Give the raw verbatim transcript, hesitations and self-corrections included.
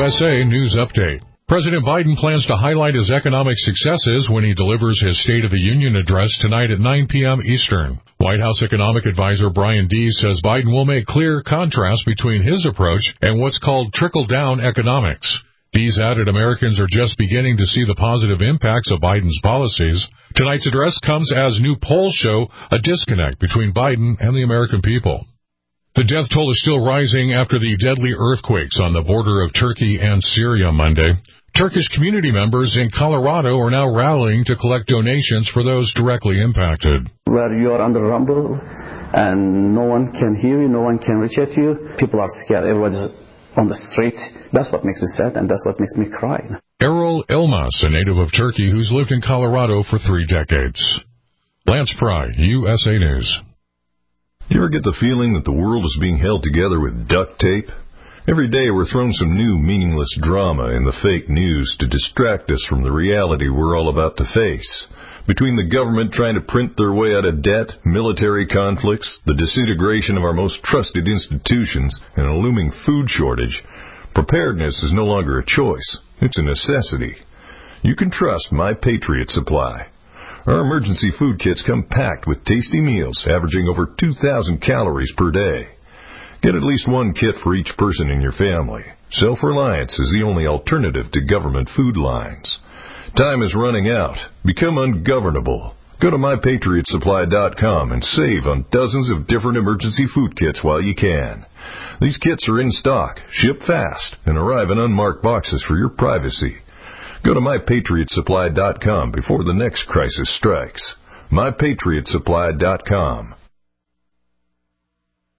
S A News Update. President Biden plans to highlight his economic successes when he delivers his State of the Union address tonight at nine p.m. Eastern. White House economic advisor Brian Deese says Biden will make clear contrast between his approach and what's called trickle-down economics. Deese added Americans are just beginning to see the positive impacts of Biden's policies. Tonight's address comes as new polls show a disconnect between Biden and the American people. The death toll is still rising after the deadly earthquakes on the border of Turkey and Syria Monday. Turkish community members in Colorado are now rallying to collect donations for those directly impacted. Where you are under rumble and no one can hear you, no one can reach out to you, people are scared. Everybody's on the street. That's what makes me sad, and that's what makes me cry. Errol Elmas, a native of Turkey who's lived in Colorado for three decades. Lance Pry, U S A News. You ever get the feeling that the world is being held together with duct tape? Every day we're thrown some new meaningless drama in the fake news to distract us from the reality we're all about to face. Between the government trying to print their way out of debt, military conflicts, the disintegration of our most trusted institutions, and a looming food shortage, preparedness is no longer a choice. It's a necessity. You can trust My Patriot Supply. Our emergency food kits come packed with tasty meals averaging over two thousand calories per day. Get at least one kit for each person in your family. Self-reliance is the only alternative to government food lines. Time is running out. Become ungovernable. Go to my patriot supply dot com and save on dozens of different emergency food kits while you can. These kits are in stock, ship fast, and arrive in unmarked boxes for your privacy. Go to my patriot supply dot com before the next crisis strikes. my patriot supply dot com.